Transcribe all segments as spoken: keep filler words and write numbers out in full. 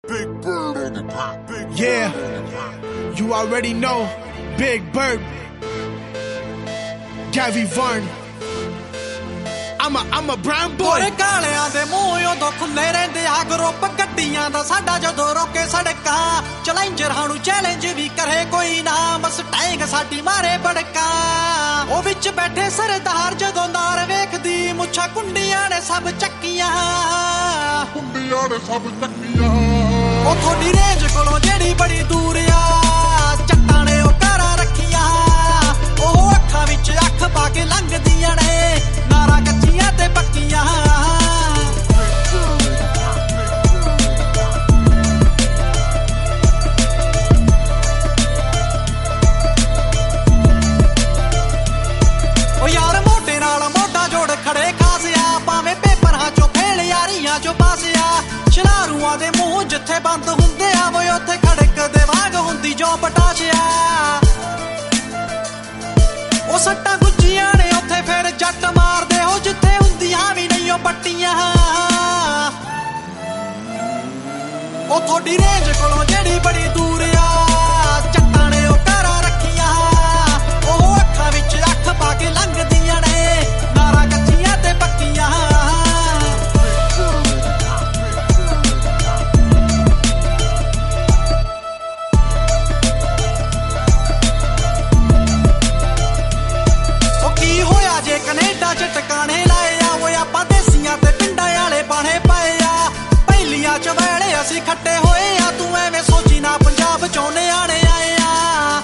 Big Bird on the beat. Big Yeah, Bird on the beat. you already know. Big Bird, Gavy Varn. I'm a, I'm a brown boy. ਗੋਰੇ ਕਾਲਿਆਂ ਦੇ ਮੂੰਹ ਉਦੋਂ ਖੁੱਲੇ ਰਹਿੰਦੇ ਆ group ਗੱਡੀਆਂ ਦਾ ਸਾਡਾ ਜਦੋਂ ਰੋਕੇ ਸੜਕਾਂ ਚੈਲੰਜਰਾਂ ਨੂੰ ਚੈਲੰਜ ਵੀ ਕਰੇ ਕੋਈ ਨਾ ਮਸਟੈਂਗ ਸਾਡੀ ਮਾਰੇ ਬੜਕਾ ਉਹ ਵਿੱਚ ਬੈਠੇ ਸਰਦਾਰ ਜਦੋਂ ਨਾਰ ਵੇਖਦੀ ਮੁੱਛਾਂ ਕੁੰਡੀਆਂ ਨੇ ਸਭ ਚੱਕੀਆਂ ਕੁੰਡੀਆਂ ਨੇ ਸਭ ਚੱਕੀਆਂ ਉਹ ਥੋੜੀ ਰੇਂਜ ਕੋਲੋਂ ਜਿਹੜੀ ਬੜੀ ਦੂਰ ਆ ਚੱਟਾਂ ਨੇ ਉਹ ਕਾਰਾਂ ਰੱਖੀਆਂ ਉਹ ਅੱਖਾਂ ਵਿੱਚ ਅੱਖ ਪਾ ਕੇ ਲੰਘਦੀਆਂ ਨੇ ਨਾਰਾ ਕੱਚੀਆਂ ਤੇ ਪੱਕੀਆਂ ਉਹ ਯਾਰ ਮੋਢੇ ਨਾਲ ਮੋਢਾ ਜੋੜ ਖੜੇ ਖਾਸ ਆ ਭਾਵੇਂ ਪੇਪਰਾਂ ਚੋਂ ਫੇਲ ਯਾਰੀਆਂ ਚੋਂ ਪਾਸ ਆ ਸ਼ਲਾਰੂਆਂ ਦੇ ਮੂੰਹ ਜਿੱਥੇ ਬੰਦ ਹੁੰਦੇ ਆ ਵੋ ਉੱਥੇ ਖੜਕ ਦੇ ਵਾਂਗ ਹੁੰਦੀ ਜੋ ਪਟਾਸ਼ਿਆ ਉਹ ਸੱਟਾਂ ਗੁੱਜੀਆਂ ਨੇ ਉੱਥੇ ਫਿਰ ਜੱਟ ਮਾਰਦੇ ਹੋ ਜਿੱਥੇ ਹੁੰਦੀਆਂ ਵੀ ਨਹੀਂ ਉਹ ਪੱਟੀਆਂ ਉਹ ਥੋੜੀ ਰੇਂਜ ਕੋਲੋਂ ਜਿਹੜੀ ਬੜੀ ਦੂਰ ਆ ਚੱਟਾਂ ਨੇ ਉਹ ਕਾਰਾਂ ਰੱਖੀਆਂ ਉਹ ਅੱਖਾਂ ਵਿੱਚ ਅੱਖ ਪਾ ਕੇ ਲੰਘਦੀਆਂ ਨੇ ਨਾਰਾ ਕੱਚੀਆਂ ਤੇ ਪੱਕੀਆਂ ਜੇ ਕੈਨੇਡਾ ਚ ਟਿਕਾਣੇ ਲਾਏ ਆ ਉਹ ਆਪਾਂ ਦੇਸੀਆਂ ਤੇ ਪਿੰਡਾਂ ਵਾਲੇ ਬਾਣੇ ਪਏ ਆ ਪਹਿਲੀਆਂ ਚ ਵੇਲੇ ਅਸੀਂ ਖੱਟੇ ਹੋਏ ਆ ਤੂੰ ਐਵੇਂ ਸੋਚੀ ਨਾ ਪੰਜਾਬ ਚੋਂ ਨਿਆਣੇ ਆਏ ਆ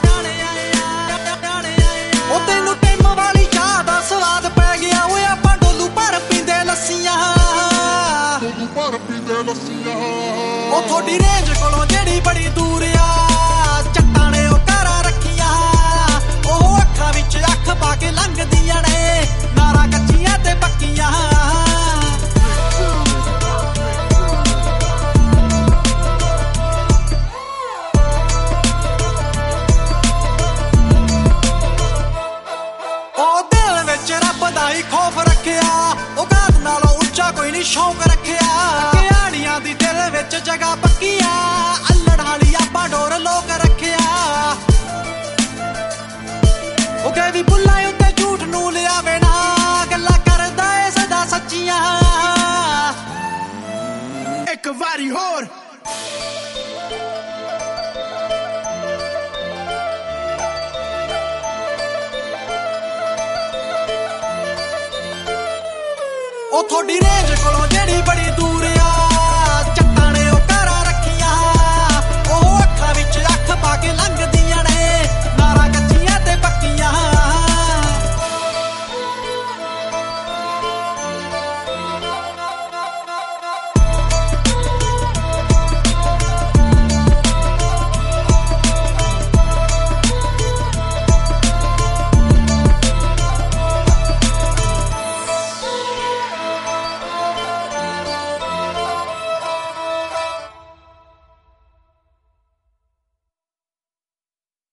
ਉਹ ਤੈਨੂੰ ਟਿਮ ਵਾਲੀ ਚਾਹ ਦਾ ਸਵਾਦ ਪੈ ਗਿਆ ਓਏ ਆਪਾਂ ਡੋਲੂ ਭਰ ਪੀਂਦੇ ਲੱਸੀਆਂ ਡੋਲੂ ਭਰ ਪੀਂਦੇ ਲੱਸੀਆਂ ਉਹ ਥੋੜੀ ਰੇਂਜ ਕੋਲੋਂ ਜਿਹੜੀ ਬੜੀ ਦੂਰ ਆ ਚੱਟਾਂ ਨੇ ਉਹ ਕਾਰਾਂ ਰੱਖੀਆਂ ਉਹ ਅੱਖਾਂ ਵਿੱਚ ਅੱਖ ਪਾ ਕੇ ਲੰਘਦੀਆਂ ਨੇ ਨਾਰਾ ਕੱਚੀਆਂ ਤੇ ਪੱਕੀਆਂ ਉਹ ਦਿਲ ਵਿੱਚ ਰੱਬ ਦਾ ਹੀ ਖੌਫ ਰੱਖਿਆ ਉਹ ਗਾਤ ਨਾਲੋਂ ਉੱਚਾ ਕੋਈ ਨਹੀਂ ਸ਼ੌਂਕ ਰੱਖਿਆ ਕਿਆੜੀਆਂ ਦੀ ਦਿਲ ਵਿੱਚ ਜਗ੍ਹਾ ਪੱਕੀ ਆ ਅੱਲੜ ਵਾਲੀ ਆਪਾਂ ਡੋਰ ਲੋਕ ਰੱਖਿਆ ਉਹ ਕਹੇ ਵੀ ਬੁੱਲਾਂ ਉੱਤੇ ਝੂਠ ਨੂੰ ਲਿਆਵੇ ਨਾ ਗੱਲਾਂ ਕਰਦਾ ਏ ਸਦਾ ਸੱਚੀਆਂ ਇੱਕ ਵਾਰੀ ਹੋਰ ਉਹ ਥੋੜੀ ਰੇਂਜ ਕੋਲੋਂ